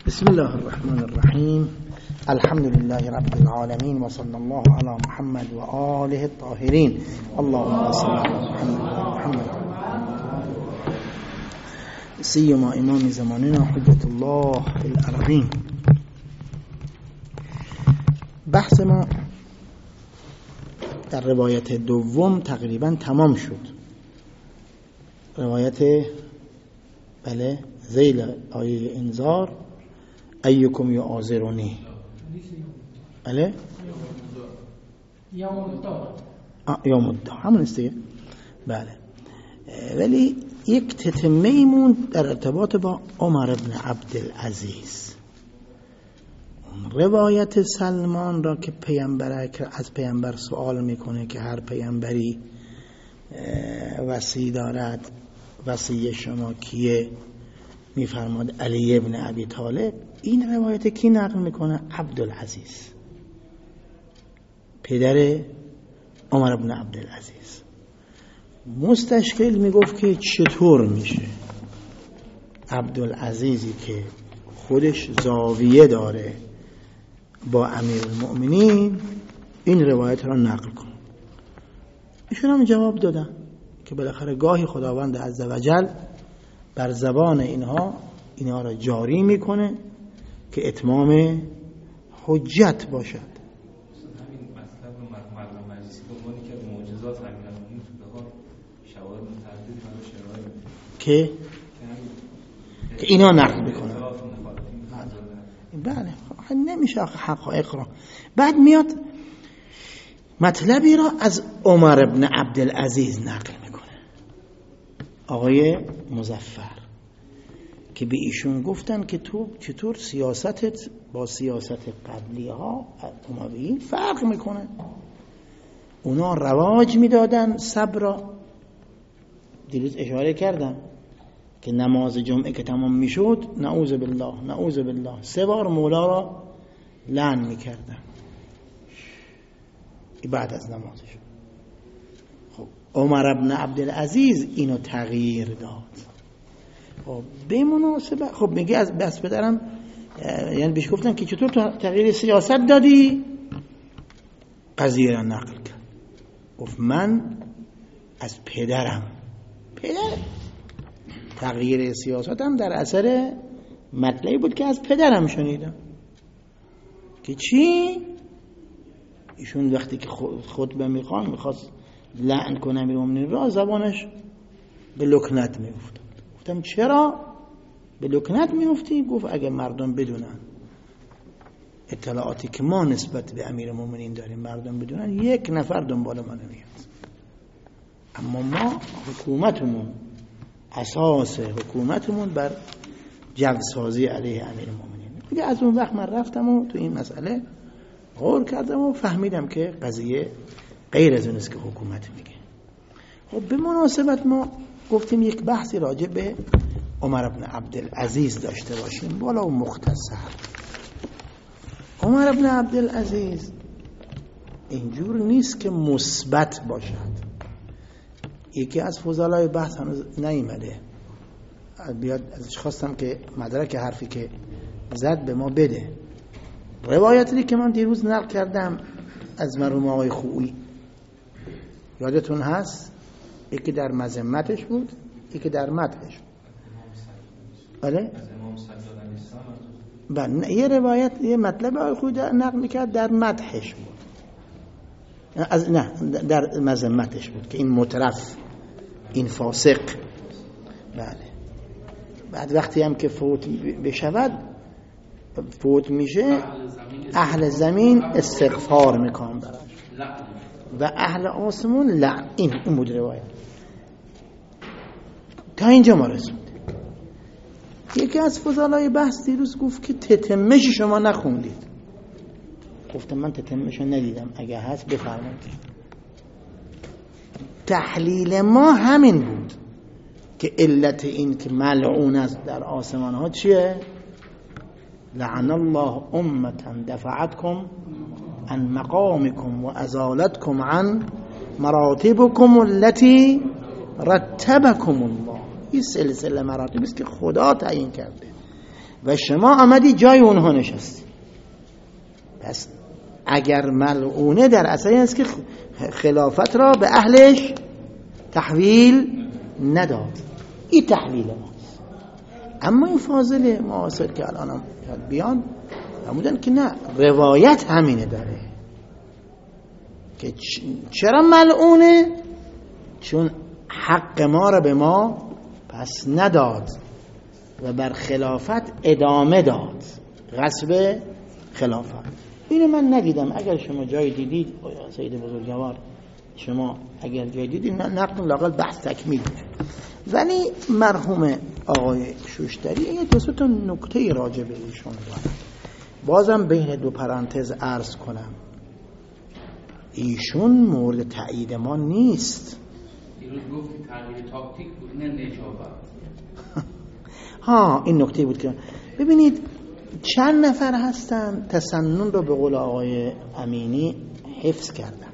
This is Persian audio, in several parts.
بسم الله الرحمن الرحیم. الحمد لله رب العالمین و صلی الله علی محمد و آله الطاهرین. اللهم صل علی محمد سیما امام زماننا حجت الله فی الارضین. بحث ما در روایت دوم تقریبا تمام شد. روایت ذیل آیه انذار ایکم یعاذرونی یوم الدار همون است دیگه. بله، ولی یک تتمه ایمون در ارتباط با عمر بن عبدالعزیز. روایت سلمان را که از پیامبر سوال میکنه که هر پیامبری وصی دارد، وصی شما کیه؟ میفرماد علی ابن ابی طالب. این روایت کی نقل میکنه؟ عبدالعزیز، پدر عمر بن عبدالعزیز. مستشکل میگفت که چطور میشه عبدالعزیزی که خودش زاویه داره با امیرالمؤمنین این روایت را نقل کنه. ایشون هم جواب دادن که بالاخره گاهی خداوند عزوجل بر زبان اینها را جاری میکنه که اتمام حجت باشد. همین مطلب رو مرحوم مجلسی به عنوان که معجزات امیرالمؤمنین تو بهار شواهد متعدد برای شرایط که اینا نقل میکنن. بله، نمیشه حقایق را. بعد میاد مطلبی را از عمر بن عبدالعزیز نقل میکنه، آقای مظفر، که به ایشون گفتن که تو چطور سیاستت با سیاست قبلی ها امویین فرق میکنه. اونا رواج میدادن صبر را. دیروز اشاره کردم که نماز جمعه که تمام میشد نعوذ بالله 3 بار مولا را لعن میکردن بعد از نمازش. خب عمر بن عبدالعزیز اینو تغییر داد. خب به مناسبت خب میگه از بس پدرم، یعنی بهش گفتن که چطور تو تغییر سیاست دادی؟ قضیه را نقل کرد. گفت من از پدرم تغییر سیاستم در اثر مطلبی بود که از پدرم شنیدم. که چی؟ ایشون وقتی که خطبه میخواست لعن کنه امیرالمؤمنین را، زبانش به لکنت میافتاد. گفتم چرا به لکنت میافتی؟ گفت اگه مردم بدونن اطلاعاتی که ما نسبت به امیرالمؤمنین داریم مردم بدونن 1 نفر دنبال ما نمیاد. اما ما حکومتمون، اساس حکومتمون بر جوسازی علیه امیرالمؤمنین. دیگه از اون وقت من رفتم و تو این مسئله غور کردم و فهمیدم که قضیه غیر از اون است که حکومت میگه. خب به مناسبت ما گفتیم یک بحثی راجع به عمر بن عبدالعزیز داشته باشیم، بالا و مختصر. عمر بن عبدالعزیز اینجور نیست که مثبت باشد. یکی از فضلای بحث هنوز نیامده، بیاد ازش خواستم که مدرک حرفی که زد به ما بده. روایتی که من دیروز نقل کردم از مرحوم آقای خویی، یادتون هست؟ یکی در مذمتش بود، یکی در مدحش. بله؟ بله، یه روایت یه مطلب آقای خویی نقل میکرد در مدحش بود، در مذمتش بود که این مترف، این فاسق. بله. بعد وقتی هم که فوت میشه اهل زمین استغفار میکنن براش و اهل آسمون لعن. این بود روایت. تا اینجا ما رسید. یکی از فضلای بحث دیروز گفت که تتمه‌ش شما نخوندید. گفتم من تتمه‌ش ندیدم، اگه هست بفرمایید. تحلیل ما همین بود که علت این که ملعون است در آسمان ها چیه؟ لعن الله امتا دفعتكم عن مقامكم و ازالتكم عن مراتبكم التي رتبكم الله. این سلسله مراتب است که خدا تعیین کرده و شما آمدی جای اونها نشستی. پس اگر ملعونه در اصل این است که خلافت را به اهلش تحویل نداد. این تحویل ماست. اما این فاضل معاصر که الان هم بیان همودن که نه، روایت همینه داره که چرا ملعونه؟ چون حق ما را به ما پس نداد و بر خلافت ادامه داد، غصب خلافت. اینو من ندیدم. اگر شما جای دیدید سید بزرگوار، شما اگر جای دیدید نقل لاقل بحث تکمیل کنه. ولی مرحوم آقای شوشتری یه دو تا نکته راجع به ایشون داره، بازم بین دو پرانتز عرض کنم. ایشون مورد تایید ما نیست. دیروز گفتی تغییر تاکتیک بود، نه نجابت. ها، این نکته بود که ببینید چند نفر هستن تسنن رو به قول آقای امینی حفظ کردن.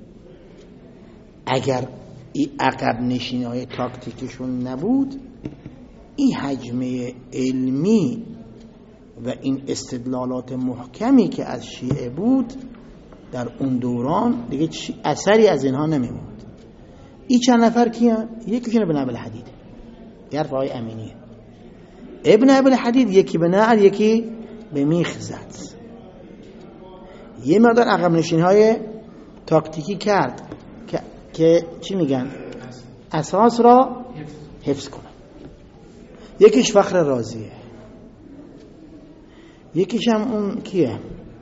اگر این عقب نشینی های تاکتیکشون نبود، این حجمه علمی و این استدلالات محکمی که از شیعه بود در اون دوران دیگه اثری از اینها نمیموند. این چند نفر کیان؟ یکیشون ابن ابوالحدید، یه حرف آقای امینیه. ابن ابوالحدید یکی به نعل یکی به میخ زد، یه مقدار عقب نشینی های تاکتیکی کرد که چی میگن؟ اساس را حفظ کنن. یکیش فخر رازیه، یکیش هم اون کیه؟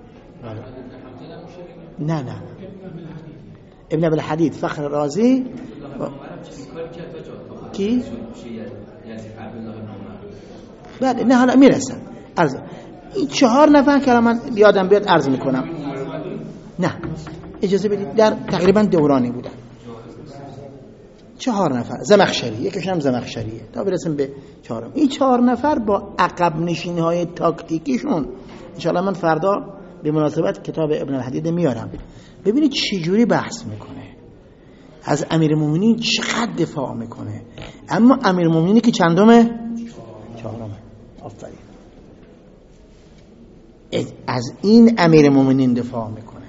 نه ابن ابوالحدید، فخر رازی کی؟ بعد نه حالا میرسن عرض. این 4 نفر که من یادم بیاد عرض میکنم. نه اجازه بدید، در تقریبا دورانی بودن 4 نفر. زمخشری یکیش هم زمخشریه تا برسیم به 4. این 4 نفر با عقب نشینی های تاکتیکیشون انشاءالله من فردا به مناسبت کتاب ابن الحدید میارم، ببینید چه جوری بحث میکنه، از امیرالمومنین چقدر دفاع میکنه. اما امیرالمومنینی که چندمه؟ 4. آفرین. از این امیرالمومنین دفاع میکنه.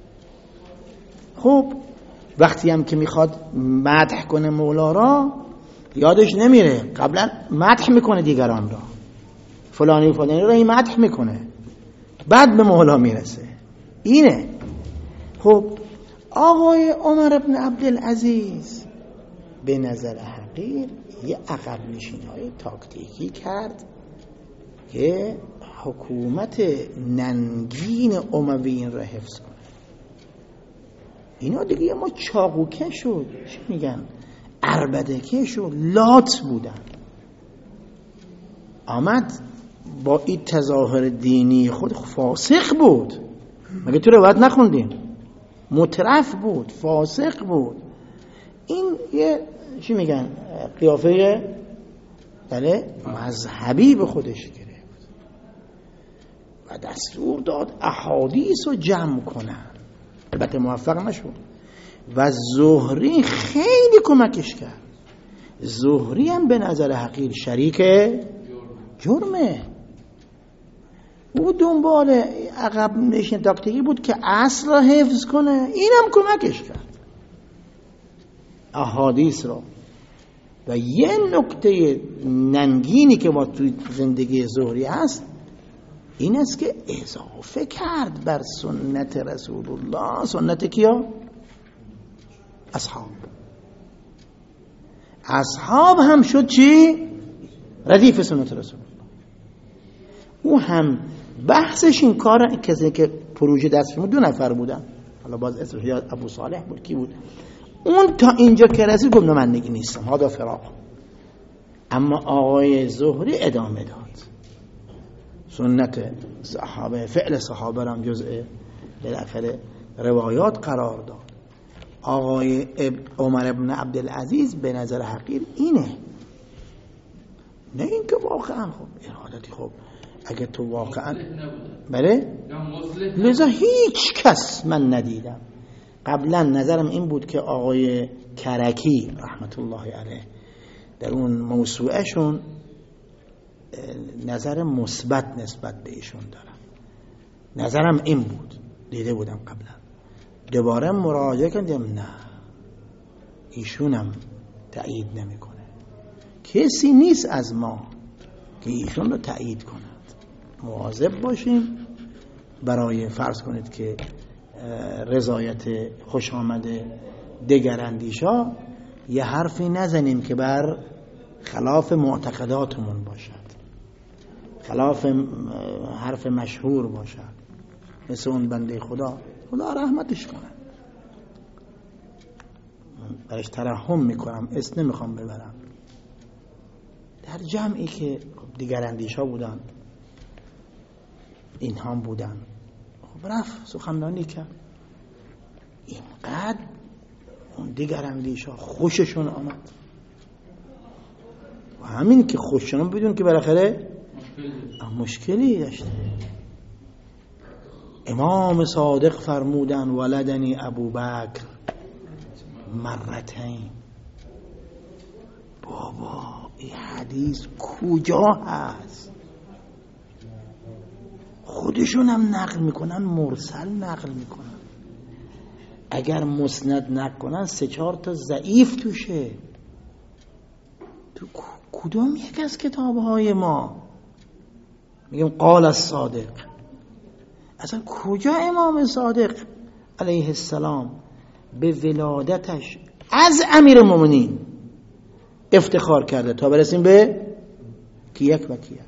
خب وقتی هم که میخواد مدح کنه مولا را، یادش نمیره قبلا مدح میکنه دیگران را، فلانی فلانی را این مدح میکنه، بعد به مولا میرسه. اینه. خب آقای عمر بن عبدالعزیز به نظر حقیر یه عقب نشینی‌های تاکتیکی کرد که حکومت ننگین امویین را حفظ کنه. اینا دیگه ما چاقوکه شد، چی میگن؟ عربدکه شد، لات بودن. آمد با این تظاهر دینی خود فاسق بود. مگه تو روایت نخوندیم؟ مترف بود، فاسق بود. این یه چی میگن؟ قیافه بله مذهبی به خودش گرفت و دستور داد احادیث رو جمع کنن. البته موفق نشد و زهری خیلی کمکش کرد. زهری هم به نظر حقیر شریک جرمه. او دنبال عقب نشین تاکتیکی بود که اصل را حفظ کنه، اینم کمکش کرد احادیث را. و یه نکته ننگینی که با توی زندگی زهری هست این است که اضافه کرد بر سنت رسول الله. سنت کیا؟ اصحاب هم شد چی؟ ردیف سنت رسول الله. او هم بحثش این کار کسی که پروژه دستش 2 نفر بودن، حالا باز اسمش یاد ابو صالح بود کی بود، اون تا اینجا که رسید گفت من دیگه نیستم، هادا فراق. اما آقای زهری ادامه داد، سنت صحابه، فعل صحابه را هم جزء بالاخره روایات قرار داد. آقای عمر ابن عبدالعزیز به نظر حقیر اینه، نه اینکه واقعا خب ارادتی. خب اگه تو واقعا بله، لذا هیچ کس من ندیدم. قبلا نظرم این بود که آقای کرکی رحمت الله علیه در اون موسوعه شون نظر مثبت نسبت به ایشون دارم. نظرم این بود، دیده بودم قبلا، دوباره مراجعه کردم نه ایشونم تایید نمیکنه. کسی نیست از ما که ایشون رو تایید کند. مواظب باشیم برای فرض کنید که رضایت خوش آمده دگراندیشا یه حرفی نزنیم که بر خلاف معتقداتمون باشد، خلاف حرف مشهور باشد، مثل اون بنده خدا رحمتش کنه، برش ترحم میکنم، اسم نمیخوام ببرم، در جمعی که دیگراندیشا بودن اینها بودن، خب رفت سخنرانی کرد، اینقدر اون دیگراندیشا خوششون آمد و همین که خوششون بدون که بالاخره مشکلی داشته. امام صادق فرمودن ولدنی ابوبکر مرتين. بابا این حدیث کجا هست؟ خودشون هم نقل میکنن، مرسل نقل میکنن، اگر مسند نکنن 3-4 تا ضعیف توشه. تو کدوم یک از کتابهای ما میگیم قال الصادق؟ اصلا کجا امام صادق علیه السلام به ولادتش از امیرالمومنین افتخار کرده تا برسیم به کیک و کیک؟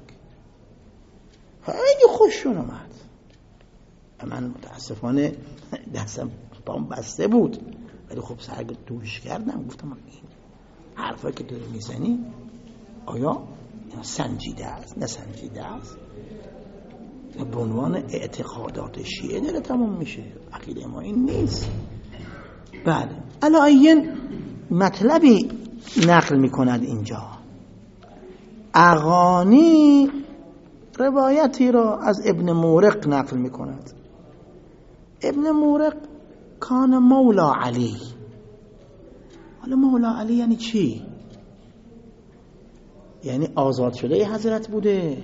خیلی خوششون اومد. من متاسفانه دستم پام بسته بود، ولی خب سرگ دوش کردم، گفتم این حرفا که داری میزنی آیا سنجیده است نه سنجیده است؟ به عنوان اعتقادات شیعه داره تمام میشه، عقیده ما این نیست. بله علایین مطلبی نقل میکند اینجا. اغانی روایتی را از ابن مورق نقل میکند. ابن مورق کان مولا علی. حالا مولا علی یعنی چی؟ یعنی آزاد شده حضرت بوده؟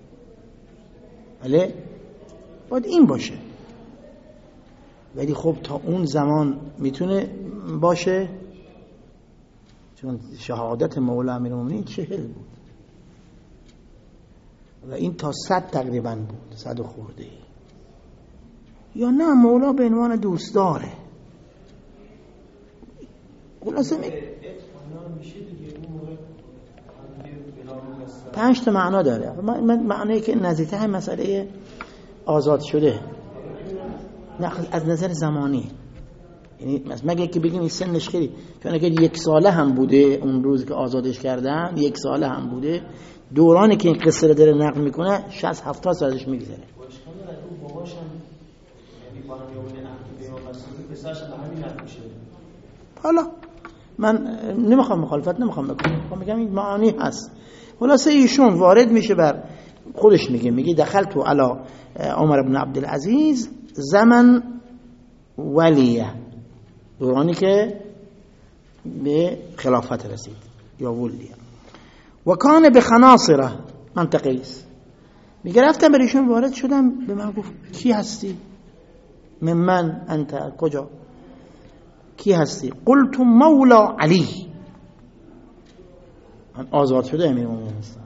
بله باید این باشه، ولی خب تا اون زمان میتونه باشه، چون شهادت مولا امیرالمومنین 40 بود و این تا 100 تقریبا بود، 100 خورده. یا نه مولا به عنوان دوست داره. خلاصه 5 تا معنا داره. معنی که نزدیکه هم مسئله آزاد شده، نه از نظر زمانی، یعنی مگه که بگیم این سنش خیلی، چون اگر 1 ساله هم بوده اون روز که آزادش کردن، 1 ساله هم بوده، دورانی که این قصه رو داره نقل میکنه 60-70 سالش میگذره. حالا من نمیخوام مخالفت نمیخوام بکنم، میخوام بگم این معانی هست. خلاصه ایشون وارد میشه بر خودش، میگه دخلت علی عمر بن عبدالعزیز زمن ولیه، دورانی که به خلافت رسید یا ولیه، و کان به خناصره منطقه است. میگه رفتم بر ایشون وارد شدم، به من گفت کی هستی؟ من انت، کجا؟ کی هستی؟ قلت مولا علی، من آزاد شده امیرالمومنین هستم.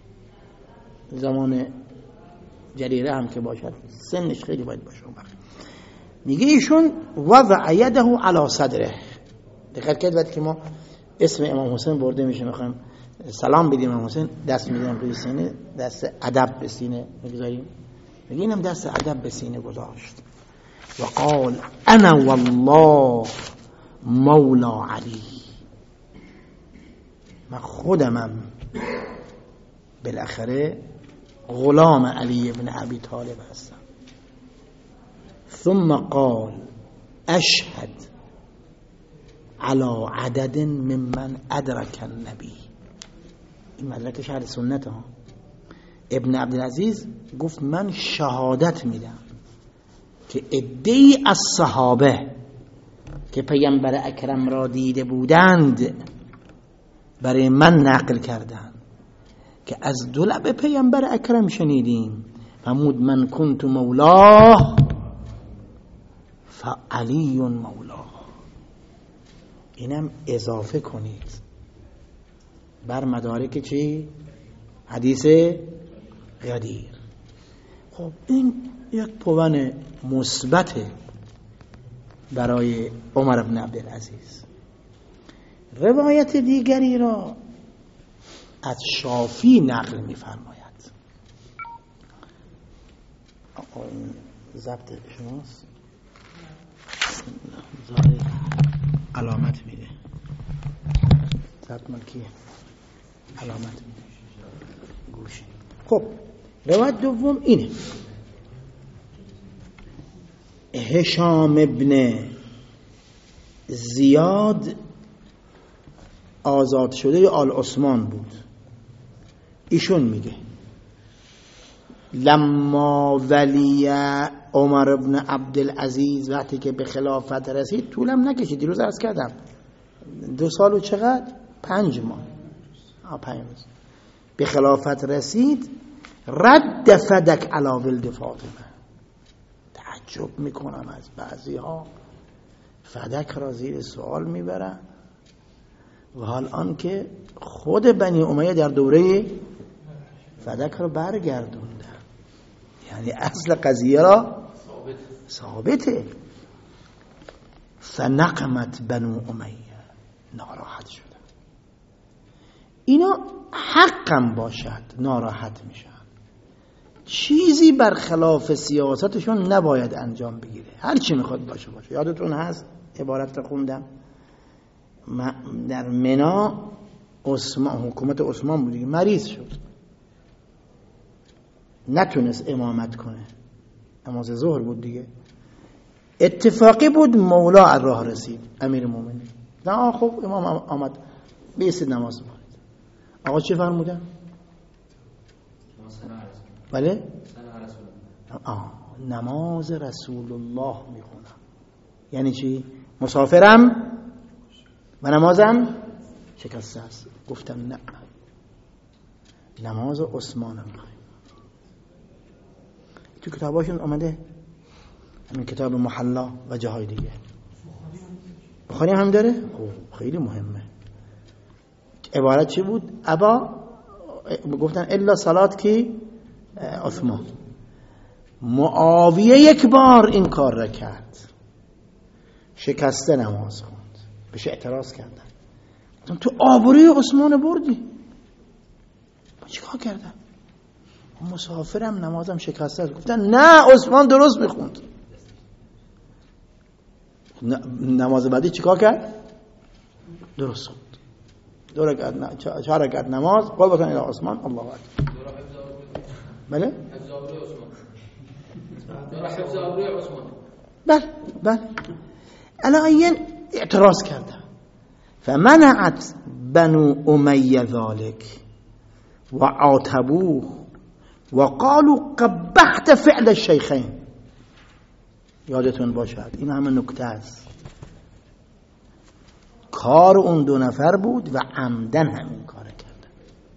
زمان جریره هم که باشد سنش خیلی باید باشه. میگه ایشون وضع یده علی صدره. دقت کنید وقتی که ما اسم امام حسین برده میشه میخوایم سلام بدیم امام حسین، دست میذاریم روی سینه، دست ادب به سینه میگذاریم، میگه اینم دست ادب به سینه گذاشت و قال انا والله مولا علی، من خودمم بالاخره غلام علی ابن ابی طالب هستم. ثم قال اشهد على عدد ممن ادرک النبی. این مدرک شهر سنت ها. ابن عبدالعزیز گفت من شهادت میدم که عده‌ای از صحابه که پیامبر اکرم را دیده بودند برای من نقل کردند که از دو لب پیامبر اکرم شنیدیم فرمود من کنت مولاه فعلی مولاه. اینم اضافه کنید بر مدارک چی؟ حدیث غدیر. خب این یک پوان مثبت برای عمر بن عبدالعزیز. روایت دیگری را از شافعی نقل می‌فرماید. این ضبط شماست؟ ظاهر علامت میده. ضبط ملکیه علامت میده گوش. خب روایت دوم اینه. هشام ابن زیاد آزاد شده آل عثمان بود. ایشون میگه لما ولی عمر ابن عبدالعزیز وقتی که به خلافت رسید، طولم نکشید، دیروز عرض کردم 2 سال و چقدر؟ 5 ماه 5 روز به خلافت رسید. رد فدک علی ولد فاطمه. تعجب میکنم از بعضی ها فدک را زیر سوال میبرن و حال آن که خود بنی امیه در دوره فدک را برگردوندن، یعنی اصل قضیه را ثابته. فنقمت بنو امیه، ناراحت شدن. اینا حقم باشد ناراحت میشن، چیزی برخلاف سیاستشون نباید انجام بگیره، هر چی میخواد باشه. یادتون هست عبارت رو خوندم در منا حکومت عثمان بود دیگه، مریض شد نتونست امامت کنه، نماز ظهر بود دیگه، اتفاقی بود مولا از راه رسید امیر مومنین. نه خب امام آمد بیستید نماز بخونید. آقا چه فرمودن؟ بله؟ نماز رسول الله میخونم. یعنی چی؟ مسافرم و نمازم شکسته است. گفتم نه، نماز عثمانم میخوایم. تو کتاباشون آمده، همین کتاب محلا و جاهای دیگه. بخاری هم داره؟ خیلی مهمه. عبارت چی بود؟ ابا گفتن الا صلات کی؟ عثمان. معاویه یک بار این کار را کرد، شکسته نماز خوند، بهش اعتراض کردن. تو آبروی عثمان بردی. چیکار کردن؟ مسافرم نمازم شکسته است. گفتن نه عثمان درست میخوند. نماز بعدی چیکار کرد؟ درست خوند. 4 رکعت نماز قول بکنید الى عثمان. الله اکبر. بله؟ حفظ آبروی عثمان. بله. الان اعتراض کردن. فمنعت بنو امیه ذلك وعاتبوه وقالوا قبحت فعل الشيخين. یادتون باشد این همه نکته است. کار اون 2 نفر بود و عمدن همین کار کردن.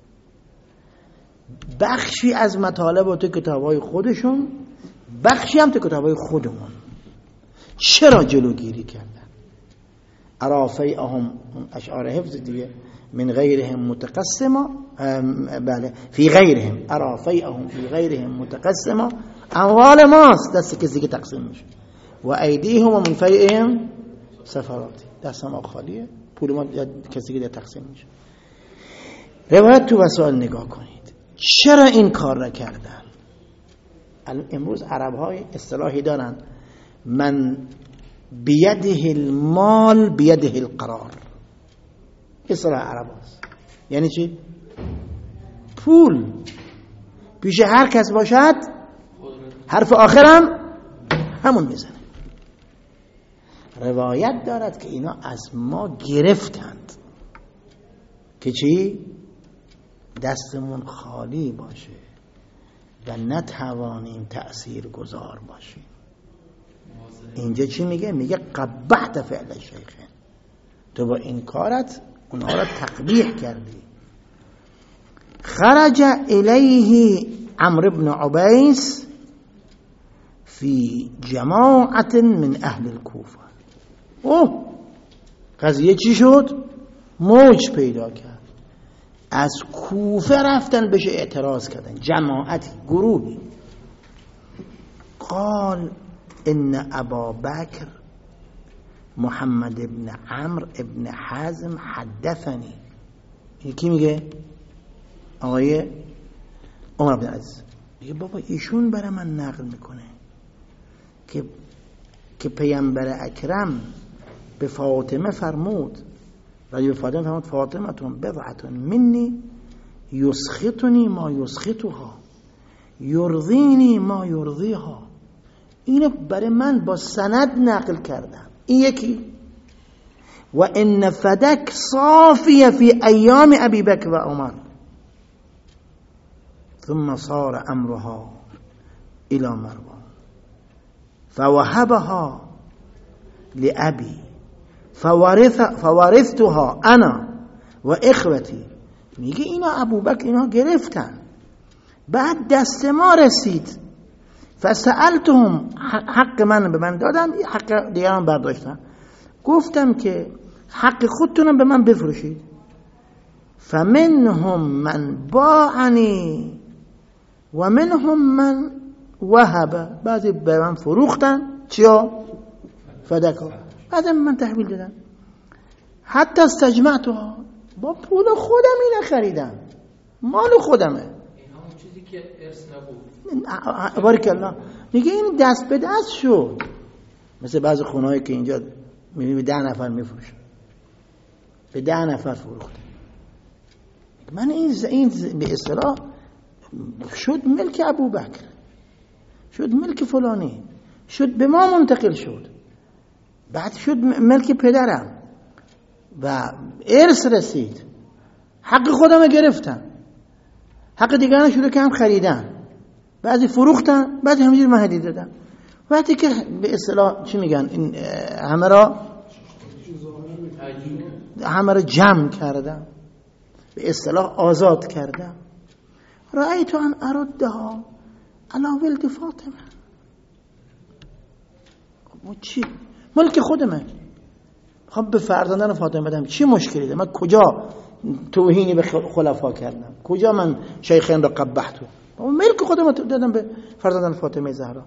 بخشی از مطالب تو کتابای خودشون، بخشی هم تو کتابای خودمون. چرا جلوگیری کردن؟ عرافیهم اشعار حفظ دیگه، من غیرهم متقسما، بله فی غیرهم عرافیهم فی غیرهم متقسما، اموال ماست دست کسی که تقسیم میشه، و ایدیهم من فیهم سفراتی، دست ما خالیه، پول ما کسی که تقسیم میشه. روایت تو وسائل نگاه کنید چرا این کار را کردن. امروز عرب های اصطلاحی دارن، من بیده المال بیده القرار. اصطلاح عرب هست. یعنی چی؟ پول پیش هر کس باشد حرف آخرم همون میزنه. روایت دارد که اینا از ما گرفتند که چی؟ دستمون خالی باشه و نتوانیم تأثیر گذار باشیم. اینجا چی میگه؟ میگه قبحت فعل شیخین، تو با این کارت اونها را تقبیح کردی. خرج الیه عمرو بن عبیس فی جماعت من اهل الکوفه. قضیه چی شد؟ موج پیدا کرد، از کوفه رفتن بهش اعتراض کردن، جماعتی، گروهی. قال ان ابا بکر محمد بن عمرو ابن حزم حدثنی. کی میگه؟ آقای عمر بن عزیز میگه بابا ایشون برای من نقل میکنه که پیامبر اکرم به فاطمه فرمود، راجع به فاطمه فرمود فاطمه تون بضعه منی یسخطنی ما یسخطها یرضینی ما یرضیها. اینو برای من با سند نقل کردم. این یکی. و ان فدک صافیه فی ایام ابی بکر و عمر ثم صار امرها الى مروان فوهبها لأبي فورثتها انا و اخوتی. میگه اینا ابوبکر اینا گرفتن، بعد دست ما رسید، فسألتهم، حق من به من دادن، حق دیگران برداشتن. گفتم که حق خودتونم به من بفروشید. فمنهم من باعنی و منهم من وهب. بعضی به من فروختن، چیا؟ فدکا. بعدم من تحویل دادم. حتی استجمعتها، با پول خودم اینو خریدم، مال خودمه. این همون چیزی که ارث نبود. بارک الله. میگه این دست به دست شد. مثل بعضی خونهایی که اینجا میبینی به 10 نفر میفروشن، به 10 نفر فروخته. من این به اصطلاح شد ملک ابوبکر، شد ملک فلانی، شد به ما منتقل شد، بعد شد ملک پدرم و ارث رسید. حق خودم گرفتم، حق دیگران شده که هم خریدن، بعضی فروختن، بعضی همینجوری من هدیه دادن. وقتی که به اصطلاح چی میگن، این همه را جمع کردم، به اصطلاح آزاد کردم. رأیت ان اردها علی ولد فاطمه. چی؟ ملک خودمه، خب به فرزندان فاطمه بدم، چی مشکلی ده؟ من کجا توهینی به خلفا کردم؟ کجا من شیخین را قبحتو؟ ملک خودم دادم به فرزندان فاطمه زهرا.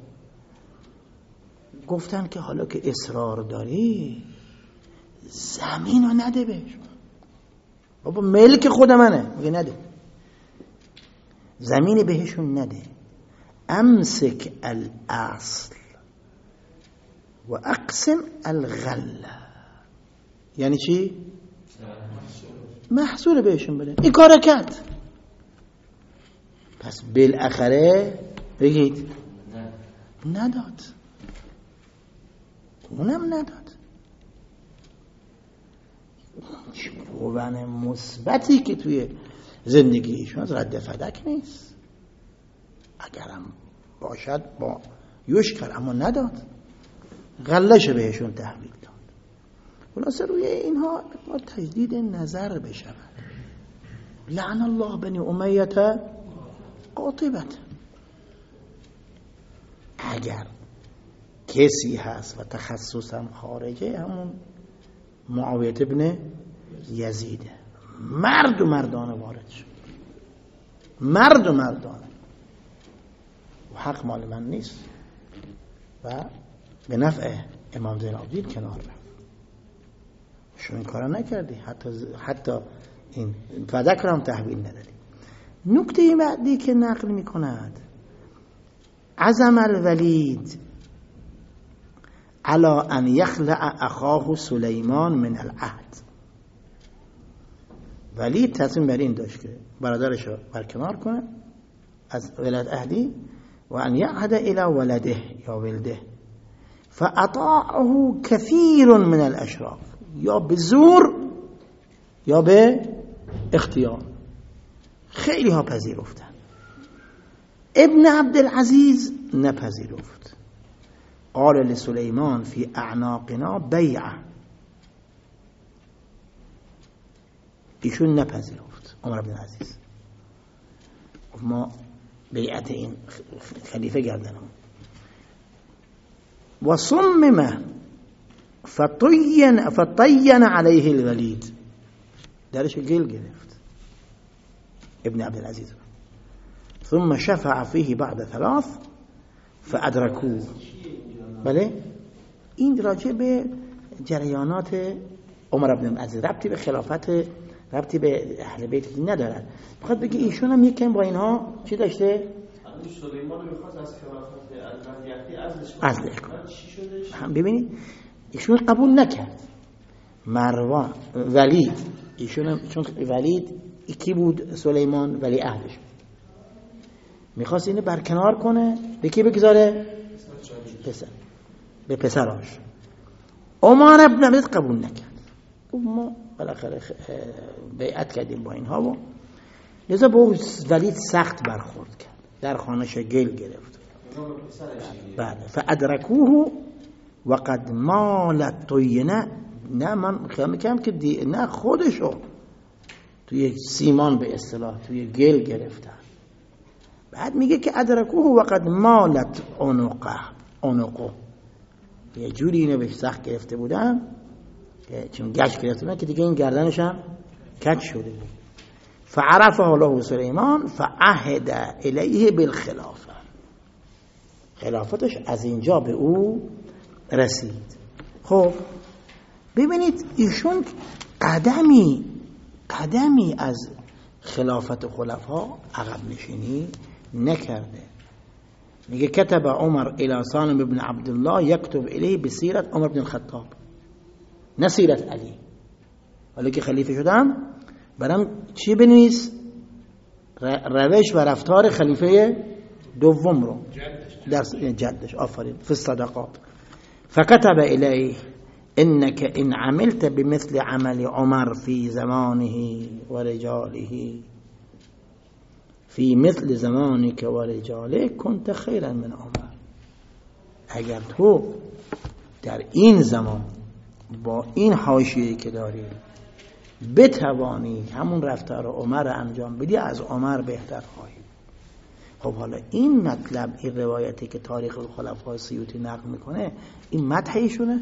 گفتن که حالا که اصرار داری زمین رو نده بهش. بابا ملک خود منه. میگه نده، زمین بهشون نده. امسک الاصل و اقسم الغله. یعنی چی؟ محصول بهشون بده. این کار کرد. پس بالاخره بگید نداد، اونم نداد. چوبن مثبتی که توی زندگی ایشون از رد فدک نیست. اگرم باشد با یوش کرد، اما نداد، غلش بهشون تحویل داد. خلاصه روی اینها با تجدید نظر بشود. لعن الله بنی امیت قاطبت. اگر کسی هست و تخصصم خارجه، همون معاویه ابن یزیده، مرد و مردانه وارد شد، مرد و مردانه، و حق مال من نیست و به نفع امام زین العابدین کنار رفت. شما این کارا نکردی، حتی این فدک رو هم تحویل ندادی. نکته بعدی که نقل می کند، عزم الولید علی ان یخلع اخاه سلیمان من العهد. ولید تصمیم بر این داشت که برادرش رو برکنار کنه از ولایت عهدی و ان یعهد الی ولده یا ولده، فاطاعه کثیر من الاشراف، یا به زور یا به اختیار. خیلی ها پذیرفتن، ابن عبدالعزیز نپذیرفت. قال لسلیمان فی اعناقنا بیعه، ایشون نپذیرفت عمر بن عزیز. ما بیعت این خلیفه گردنم. و صمم فطین علیه الولید، درش گل گرفت ابن عبدالعزیز. ثم شفع فيه بعد 3 فادركوه. بله این راجع به جریانات عمر بن عبدالعزیز، ربطی به خلافت، ربطی به اهل بیت ندارد. میخواد بگه ایشون هم یکم با اینها چی داشته؟ سلیمان رو میخواست از خلافت عزلش کنه. چی شدش؟ هم ببینید ایشون قبول نکرد. مروان ولید، ایشون چون ولید کی بود؟ سلیمان ولی عهدش میخواست اینو برکنار کنه، به کی بگذاره؟ پسر، به پسراش. عمر بن عبدالعزیز قبول نکرد. ما بالاخره بیعت کردیم با اینها و لذا با ولید سخت برخورد کرد، در خانه‌اش گل گرفت. بعد فادرکوه وقد مالت طینه، نه من خیال میکنم که نه خودشو توی سیمان به اصطلاح توی گل گرفتن. بعد میگه که ادرکوه وقد مالت عنقه، یه جوری اینو به سخت گرفته بودن چون گشت گرفته بودن که دیگه این گردنش هم کج شده بود. فعرفه الله سلیمان فعهد الیه بالخلافه، خلافتش از اینجا به او رسید. خب ببینید ایشون قدمی از خلافت خلفا عقب نشینی نکرده. میگه کتب عمر الی سالم بن عبدالله یکتب الیه بسیرت عمر بن الخطاب، نه سیرت علی. ولی که خلیفه شدم برام چی بنویس؟ روش و رفتار خلیفه دوم رو، در جدش. آفرین. فی الصدقات فكتب الیه انك ان عملت بمثل عمل عمر في زمانه ورجاله في مثل زمانك ورجاله كنت خيرا من عمر. اگر تو در این زمان با این حاشیه‌ای که داری بتوانی همون رفتار عمر انجام بدی، از عمر بهتر خواهی. خب حالا این مطلب، این روایتی که تاریخ الخلفاء سیوطی نقل میکنه، این مدحشونه؟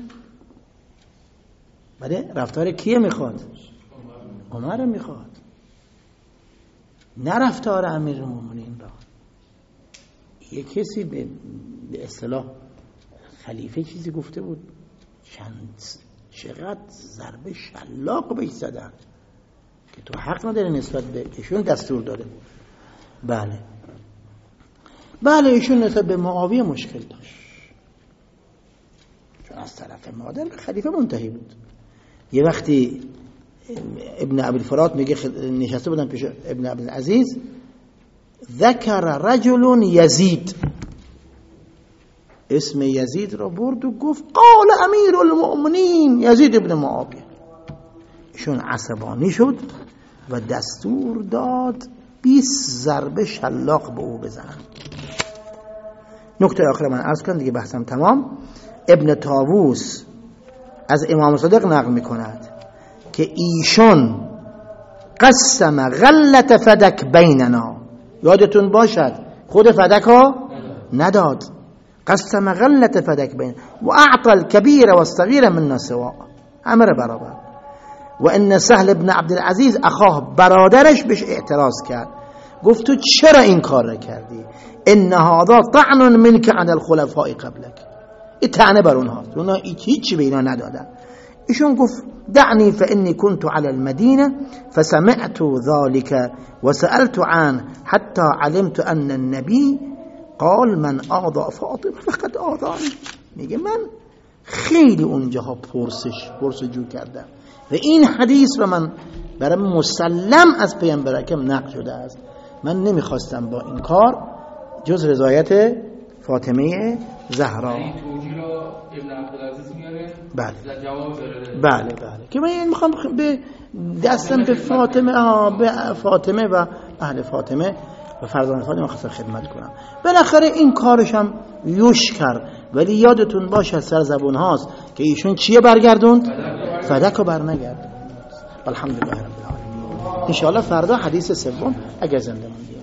بله رفتار کیه میخواد؟ عمر میخواد، نه رفتار امیرالمومنین را. یه کسی به اصطلاح خلیفه چیزی گفته بود، چقدر ضربه شلاق بهش زدن که تو حق نداری نسبت به ایشون دستور داده. بله ایشون نسبت به معاویه مشکل داشت چون از طرف مادر به خلیفه منتهی بود. یه وقتی ابن ابی الفرات میگه نشسته بودن پیش ابن عبدالعزیز، ذکر رجل یزید، اسم یزید را برد و گفت قال امیر المؤمنین یزید ابن معاویه. ایشون عصبانی شد و دستور داد 20 ضربه شلاق به او بزنن. نکته آخر من عرض کنم دیگه بحثم تمام. ابن طاووس از امام صادق نقل میکند که ایشون قسم غلت فدک بیننا، یادتون باشد خود فدک ها نداد، قسم غلت فدک بین و اعطى الكبير والصغير منا سواء، همه برابر. و ان سهل بن عبدالعزیز اخاه، برادرش بهش اعتراض کرد، گفت تو چرا این کار را کردی؟ ان هذا طعن منك عن الخلفاء قبلك، این طعنه بر اونها، اونها هیچی به اینا ندادن. ایشون گفت دعني فاني كنت على المدينه فسمعت ذلك وسألت عنه حتى علمت ان النبي قال من آضا فاطمه فقد آضانی. میگه من خیلی اونجاها پرسجو کردم و این حدیث رو من برام مسلم از پیامبر اکرم نقل شده است. من نمیخواستم با این کار جز رضایت فاطمه زهرا. ابن عبدالعزیز میاره بله جواب داره. بله که من میخوام به دستم به فاطمه و اهل فاطمه و فرزند فاطمه خواستم خدمت کنم. بالاخره این کارش هم یوش کرد، ولی یادتون باشه سر زبون هاست که ایشون چیه برگردوند؟ فدکو برنگردوند. الحمدلله رب العالمین. ان شاء الله فردا حدیث سوم اگر زنده موندیم.